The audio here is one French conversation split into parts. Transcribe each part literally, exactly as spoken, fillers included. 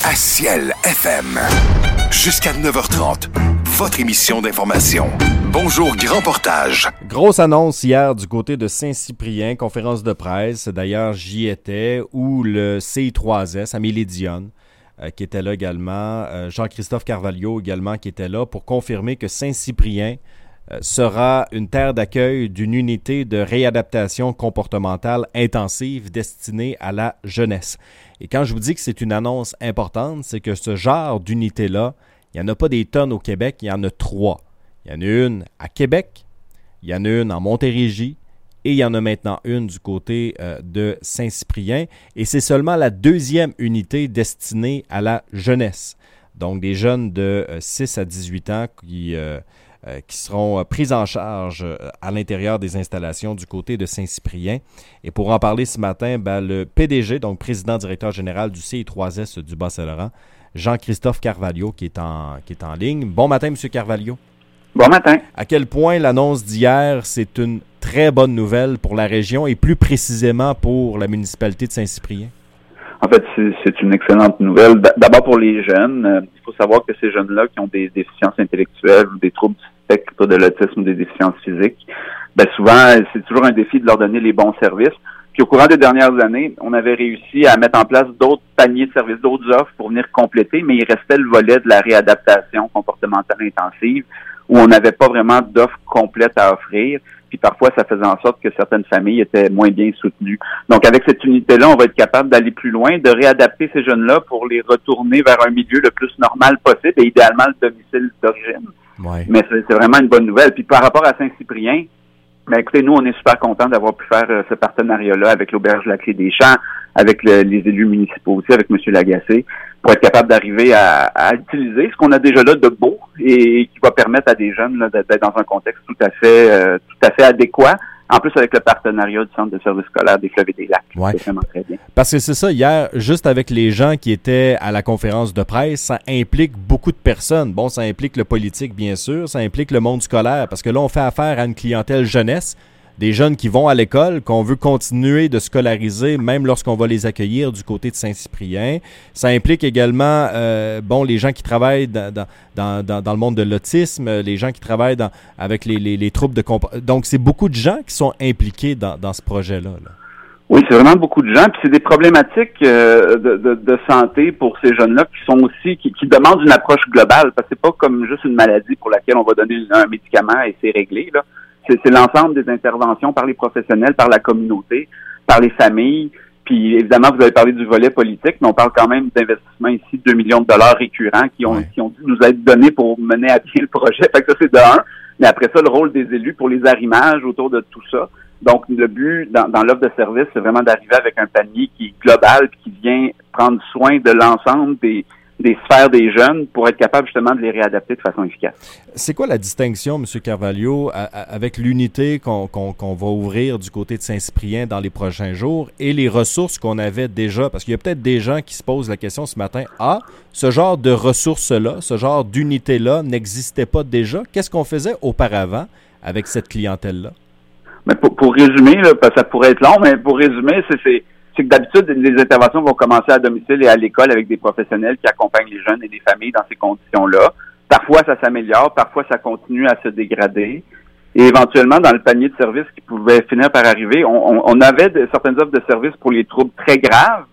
à Ciel F M. Jusqu'à neuf heures trente, votre émission d'information. Bonjour Grand Portage. Grosse annonce hier du côté de Saint-Cyprien, conférence de presse. D'ailleurs, j'y étais, où le C I trois S, Amélie Dionne, euh, qui était là également, euh, Jean-Christophe Carvalho également, qui était là pour confirmer que Saint-Cyprien euh, sera une terre d'accueil d'une unité de réadaptation comportementale intensive destinée à la jeunesse. Et quand je vous dis que c'est une annonce importante, c'est que ce genre d'unité-là, il n'y en a pas des tonnes au Québec, il y en a trois. Il y en a une à Québec, il y en a une en Montérégie et il y en a maintenant une du côté euh, de Saint-Cyprien. Et c'est seulement la deuxième unité destinée à la jeunesse. Donc des jeunes de euh, six à dix-huit ans qui, euh, euh, qui seront euh, pris en charge euh, à l'intérieur des installations du côté de Saint-Cyprien. Et pour en parler ce matin, ben, le P D G, donc président-directeur général du C I trois S du Bas-Saint-Laurent, Jean-Christophe Carvalho, qui est en, qui est en ligne. Bon matin, M. Carvalho. Bon matin. À quel point l'annonce d'hier, c'est une très bonne nouvelle pour la région et plus précisément pour la municipalité de Saint-Cyprien? En fait, c'est, c'est une excellente nouvelle. D'abord pour les jeunes, euh, il faut savoir que ces jeunes-là qui ont des déficiences intellectuelles ou des troubles du spectre de l'autisme ou des déficiences physiques, ben souvent, c'est toujours un défi de leur donner les bons services. Puis au courant des dernières années, on avait réussi à mettre en place d'autres paniers de services, d'autres offres pour venir compléter, mais il restait le volet de la réadaptation comportementale intensive où on n'avait pas vraiment d'offres complètes à offrir. Puis parfois, ça faisait en sorte que certaines familles étaient moins bien soutenues. Donc, avec cette unité-là, on va être capable d'aller plus loin, de réadapter ces jeunes-là pour les retourner vers un milieu le plus normal possible et idéalement le domicile d'origine. Ouais. Mais c'est, c'est vraiment une bonne nouvelle. Puis par rapport à Saint-Cyprien, ben écoutez, nous, on est super contents d'avoir pu faire euh, ce partenariat-là avec l'Auberge de la Clé des Champs, avec le, les élus municipaux aussi, avec M. Lagacé, pour être capable d'arriver à, à utiliser ce qu'on a déjà là de beau et qui va permettre à des jeunes là, d'être dans un contexte tout à fait euh, tout à fait adéquat. En plus, avec le partenariat du Centre de services scolaires des Fleuves et des Lacs. Ouais. C'est vraiment très bien. Parce que c'est ça, hier, juste avec les gens qui étaient à la conférence de presse, ça implique beaucoup de personnes. Bon, ça implique le politique, bien sûr, ça implique le monde scolaire, parce que là, on fait affaire à une clientèle jeunesse, des jeunes qui vont à l'école, qu'on veut continuer de scolariser, même lorsqu'on va les accueillir du côté de Saint-Cyprien. Ça implique également, euh, bon, les gens qui travaillent dans, dans, dans, dans le monde de l'autisme, les gens qui travaillent dans, avec les, les, les troubles de comportement. Donc, c'est beaucoup de gens qui sont impliqués dans, dans ce projet-là, là. Oui, c'est vraiment beaucoup de gens. Puis c'est des problématiques euh, de, de, de santé pour ces jeunes-là qui sont aussi qui, qui demandent une approche globale, parce que c'est pas comme juste une maladie pour laquelle on va donner un médicament et c'est réglé, là. C'est, c'est l'ensemble des interventions par les professionnels, par la communauté, par les familles. Puis évidemment, vous avez parlé du volet politique, mais on parle quand même d'investissements ici de deux millions de dollars récurrents qui ont, ouais. qui ont dû nous être donnés pour mener à bien le projet. Fait que ça, c'est de un. Mais après ça, le rôle des élus pour les arrimages autour de tout ça. Donc, le but dans, dans l'offre de service, c'est vraiment d'arriver avec un panier qui est global puis qui vient prendre soin de l'ensemble des des sphères des jeunes pour être capable justement de les réadapter de façon efficace. C'est quoi la distinction, M. Carvalho, à, à, avec l'unité qu'on, qu'on, qu'on va ouvrir du côté de Saint-Cyprien dans les prochains jours et les ressources qu'on avait déjà? Parce qu'il y a peut-être des gens qui se posent la question ce matin, ah, ce genre de ressources-là, ce genre d'unité-là n'existait pas déjà. Qu'est-ce qu'on faisait auparavant avec cette clientèle-là? Mais pour, pour résumer, là, parce que ça pourrait être long, mais pour résumer, c'est... c'est c'est que d'habitude, les interventions vont commencer à domicile et à l'école avec des professionnels qui accompagnent les jeunes et les familles dans ces conditions-là. Parfois, ça s'améliore, parfois, ça continue à se dégrader. Et éventuellement, dans le panier de services qui pouvait finir par arriver, on, on, on avait de, certaines offres de services pour les troubles très graves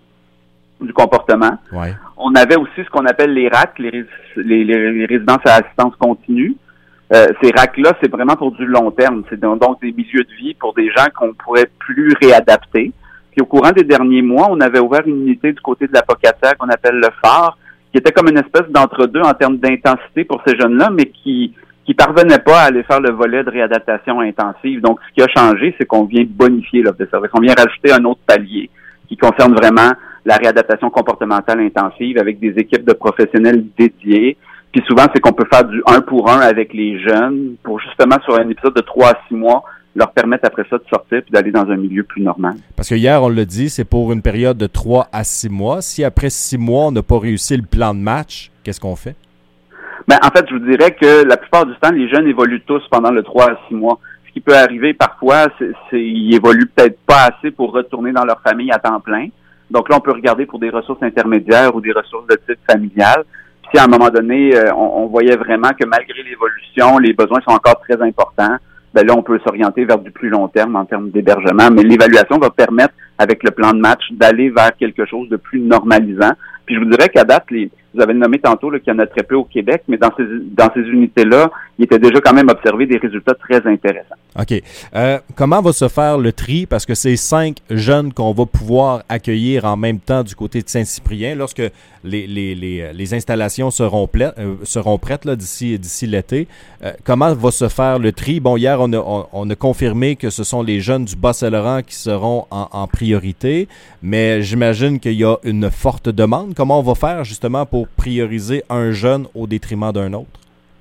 du comportement. Ouais. On avait aussi ce qu'on appelle les R A C, les, les, les résidences à assistance continue. Euh, ces R A C-là, c'est vraiment pour du long terme. C'est donc, donc des milieux de vie pour des gens qu'on pourrait plus réadapter. Puis au courant des derniers mois, on avait ouvert une unité du côté de la Pocatière qu'on appelle le phare, qui était comme une espèce d'entre-deux en termes d'intensité pour ces jeunes-là, mais qui qui parvenaient pas à aller faire le volet de réadaptation intensive. Donc, ce qui a changé, c'est qu'on vient bonifier l'offre de service. On vient rajouter un autre palier qui concerne vraiment la réadaptation comportementale intensive avec des équipes de professionnels dédiés. Puis souvent, c'est qu'on peut faire du un pour un avec les jeunes pour justement, sur un épisode de trois à six mois, leur permettre après ça de sortir puis d'aller dans un milieu plus normal. Parce que hier, on l'a dit, c'est pour une période de trois à six mois. Si après six mois, on n'a pas réussi le plan de match, qu'est-ce qu'on fait? Ben, en fait, je vous dirais que la plupart du temps, les jeunes évoluent tous pendant le trois à six mois. Ce qui peut arriver parfois, c'est, c'est ils évoluent peut-être pas assez pour retourner dans leur famille à temps plein. Donc là, on peut regarder pour des ressources intermédiaires ou des ressources de type familial. Puis à un moment donné, euh, on, on voyait vraiment que malgré l'évolution, les besoins sont encore très importants. Ben là, on peut s'orienter vers du plus long terme en termes d'hébergement. Mais l'évaluation va permettre, avec le plan de match, d'aller vers quelque chose de plus normalisant. Puis je vous dirais qu'à date, les, vous avez nommé tantôt là, qu'il y en a très peu au Québec, mais dans ces dans ces unités-là, il était déjà quand même observé des résultats très intéressants. OK. Euh, comment va se faire le tri? Parce que c'est cinq jeunes qu'on va pouvoir accueillir en même temps du côté de Saint-Cyprien lorsque les, les, les, les installations seront, pla- euh, seront prêtes là, d'ici, d'ici l'été. Euh, comment va se faire le tri? Bon, hier, on a, on, on a confirmé que ce sont les jeunes du Bas-Saint-Laurent qui seront en, en priorité, mais j'imagine qu'il y a une forte demande. Comment on va faire justement pour prioriser un jeune au détriment d'un autre?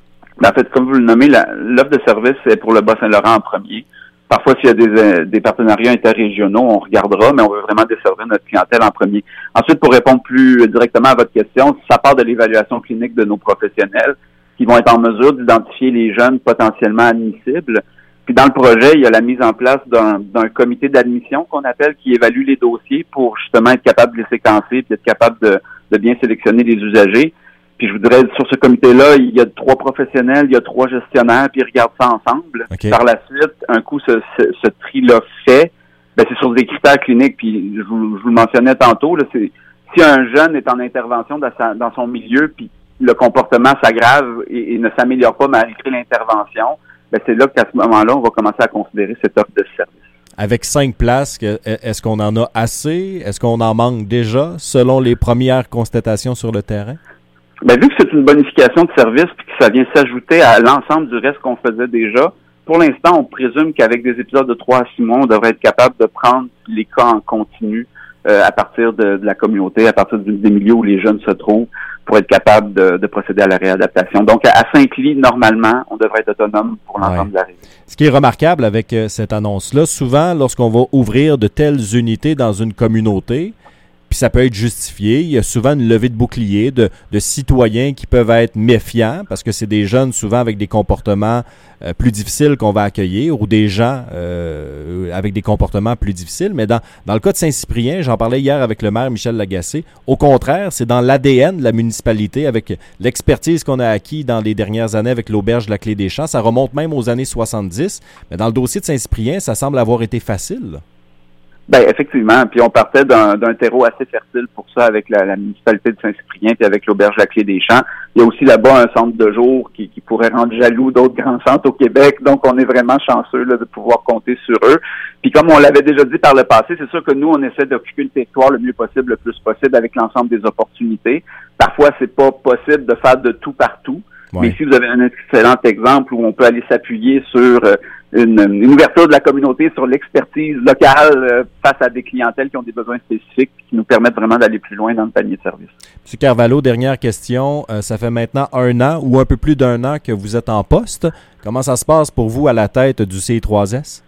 En fait, comme vous le nommez, la, l'offre de service est pour le Bas-Saint-Laurent en premier. Parfois, s'il y a des, euh, des partenariats interrégionaux, on regardera, mais on veut vraiment desservir notre clientèle en premier. Ensuite, pour répondre plus directement à votre question, ça part de l'évaluation clinique de nos professionnels qui vont être en mesure d'identifier les jeunes potentiellement admissibles. Puis dans le projet, il y a la mise en place d'un, d'un comité d'admission qu'on appelle, qui évalue les dossiers pour justement être capable de les séquencer puis être capable de, de bien sélectionner les usagers. Puis je vous dirais, sur ce comité-là, il y a trois professionnels, il y a trois gestionnaires, puis ils regardent ça ensemble. Okay. Par la suite, un coup ce, ce, ce tri-là fait, ben c'est sur des critères cliniques. Puis je vous, je vous le mentionnais tantôt, là, c'est si un jeune est en intervention dans, sa, dans son milieu, puis le comportement s'aggrave et, et ne s'améliore pas malgré l'intervention, ben c'est là qu'à ce moment-là, on va commencer à considérer cette offre de service. Avec cinq places, est-ce qu'on en a assez? Est-ce qu'on en manque déjà, selon les premières constatations sur le terrain? Ben, vu que c'est une bonification de service et que ça vient s'ajouter à l'ensemble du reste qu'on faisait déjà, pour l'instant, on présume qu'avec des épisodes de trois à six mois, on devrait être capable de prendre les cas en continu euh, à partir de, de la communauté, à partir du, des milieux où les jeunes se trouvent, pour être capable de, de procéder à la réadaptation. Donc, à Saint-Cly, normalement, on devrait être autonome pour l'ensemble ouais. de la région. Ce qui est remarquable avec euh, cette annonce-là, souvent, lorsqu'on va ouvrir de telles unités dans une communauté, puis ça peut être justifié. Il y a souvent une levée de bouclier de, de citoyens qui peuvent être méfiants parce que c'est des jeunes souvent avec des comportements euh, plus difficiles qu'on va accueillir ou des gens euh, avec des comportements plus difficiles. Mais dans, dans le cas de Saint-Cyprien, j'en parlais hier avec le maire Michel Lagacé, au contraire, c'est dans l'A D N de la municipalité avec l'expertise qu'on a acquis dans les dernières années avec l'auberge de la Clé des Champs. Ça remonte même aux années soixante-dix. Mais dans le dossier de Saint-Cyprien, ça semble avoir été facile, là. Ben effectivement, puis on partait d'un, d'un terreau assez fertile pour ça avec la, la municipalité de Saint-Cyprien puis avec l'auberge de la Clé des Champs. Il y a aussi là-bas un centre de jour qui, qui pourrait rendre jaloux d'autres grands centres au Québec, donc on est vraiment chanceux là, de pouvoir compter sur eux. Puis comme on l'avait déjà dit par le passé, c'est sûr que nous, on essaie d'occuper le territoire le mieux possible, le plus possible avec l'ensemble des opportunités. Parfois, c'est pas possible de faire de tout partout. Ouais. Mais si vous avez un excellent exemple où on peut aller s'appuyer sur euh, une, une ouverture de la communauté, sur l'expertise locale euh, face à des clientèles qui ont des besoins spécifiques qui nous permettent vraiment d'aller plus loin dans le panier de service. M. Carvalho, dernière question. Euh, ça fait maintenant un an ou un peu plus d'un an que vous êtes en poste. Comment ça se passe pour vous à la tête du C I trois S?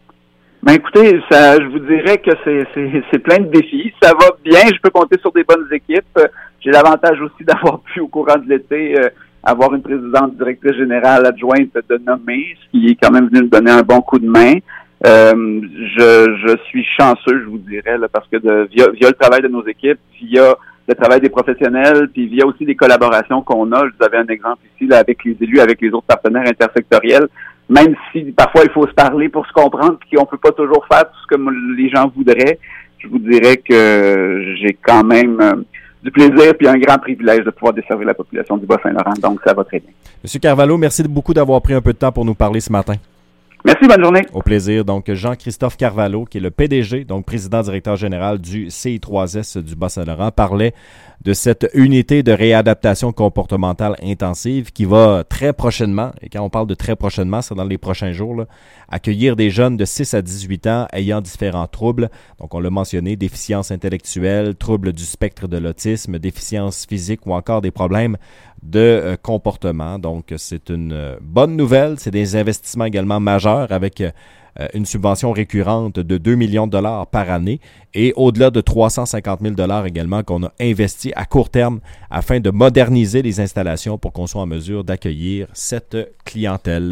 Ben écoutez, ça, je vous dirais que c'est, c'est, c'est plein de défis. Ça va bien, je peux compter sur des bonnes équipes. J'ai l'avantage aussi d'avoir pu, au courant de l'été, euh, avoir une présidente directrice générale adjointe de nommer, ce qui est quand même venu me donner un bon coup de main. Euh, je, je suis chanceux, je vous dirais, là, parce que de, via, via le travail de nos équipes, via le travail des professionnels, puis via aussi les collaborations qu'on a, je vous avais un exemple ici là, avec les élus, avec les autres partenaires intersectoriels, même si parfois il faut se parler pour se comprendre, puis qu'on peut pas toujours faire tout ce que les gens voudraient, je vous dirais que j'ai quand même euh, du plaisir puis un grand privilège de pouvoir desservir la population du Bas-Saint-Laurent, donc ça va très bien. Monsieur Carvalho, merci beaucoup d'avoir pris un peu de temps pour nous parler ce matin. Merci, bonne journée. Au plaisir. Donc, Jean-Christophe Carvalho, qui est le P D G, donc président-directeur général du C I trois S du Bas-Saint-Laurent, parlait de cette unité de réadaptation comportementale intensive qui va très prochainement, et quand on parle de très prochainement, c'est dans les prochains jours, là, accueillir des jeunes de six à dix-huit ans ayant différents troubles. Donc, on l'a mentionné, déficience intellectuelle, troubles du spectre de l'autisme, déficience physique ou encore des problèmes de euh, comportement. Donc, c'est une euh, bonne nouvelle. C'est des investissements également majeurs avec euh, une subvention récurrente de deux millions de dollars par année et au-delà de trois cent cinquante mille dollars également qu'on a investi à court terme afin de moderniser les installations pour qu'on soit en mesure d'accueillir cette clientèle.